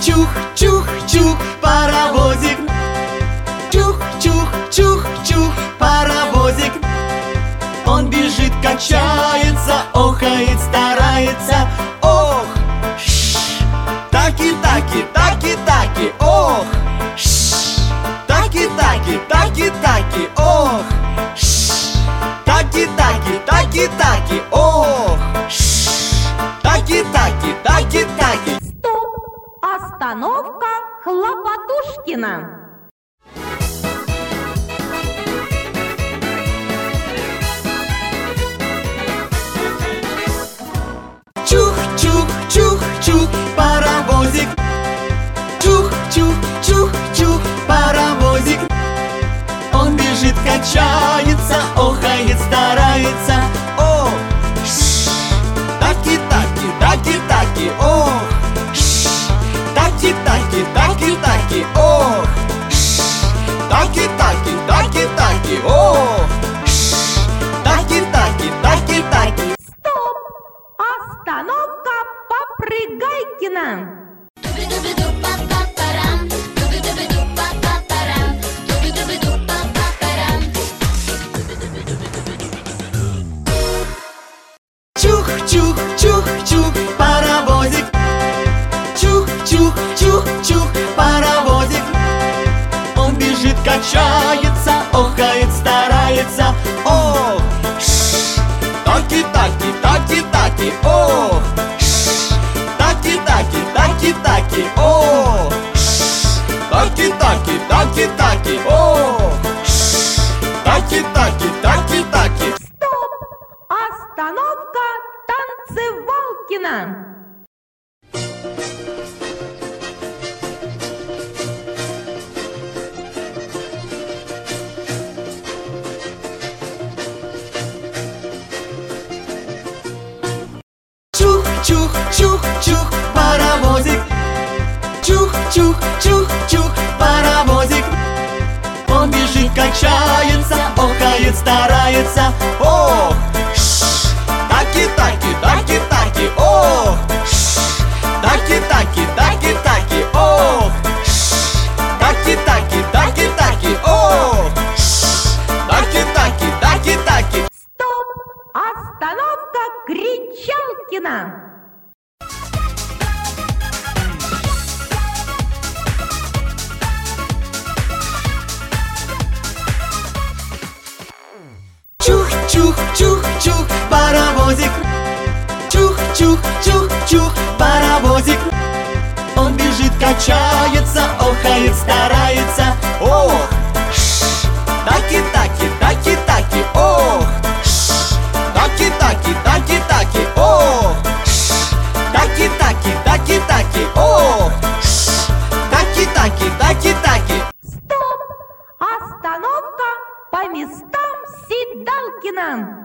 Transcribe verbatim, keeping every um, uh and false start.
Чух-чух-чух, паровозик. Чух-чух-чух-чух, паровозик. Он бежит, качается, охает, старается. Ох, ш, таки-таки, таки-таки, ох, ш, таки-таки, таки-таки, ох, ш, таки-таки, таки-таки, ох, ш, таки-таки, таки-таки. Стоп! Остановка Хлопотушкина. Чух-чух-чух-чух, паровозик. Чух-чух-чух-чух, паровозик. Он бежит, качается, охает, старается. Ох, ш, таки-таки, таки-таки, ох, ш, таки-таки, таки-таки, ох, ш, таки-таки, таки-таки, ох, ш, таки-таки, таки-таки. Стоп! Остановка Попрыгайкина. Чух-чух-чух-чух, паровозик. Чух-чух-чух-чух, паровозик. Он бежит, качается, охает, старается. Ох, ш, таки-таки, таки-таки, ох, ш, таки-таки, таки-таки, ох, ш, таки-таки, таки-таки, ох, ш, таки-таки, таки-таки. Стоп! Остановка Танцевалкина. Чух-чух-чух-чух, паровозик. Чух-чух-чух-чух, паровозик. Он бежит, качается, охает, старается. Ох, ш, таки-таки, таки-таки, ох, ш, таки-таки, таки-таки, ох, ш, таки-таки, таки-таки, ох, ш, таки-таки, таки-таки. Стоп! Остановка Кричалкина. Чух-чух-чух-чух, паровозик. Чух-чух-чух-чух, паровозик. Он бежит, качается, охает, старается. Ох, ш, таки-таки, таки-таки, ох, ш, таки-таки, таки-таки, ох, ш, таки-таки, таки-таки, ох, ш, таки-таки, таки-таки. Стоп! Остановка по местам Сидалкина.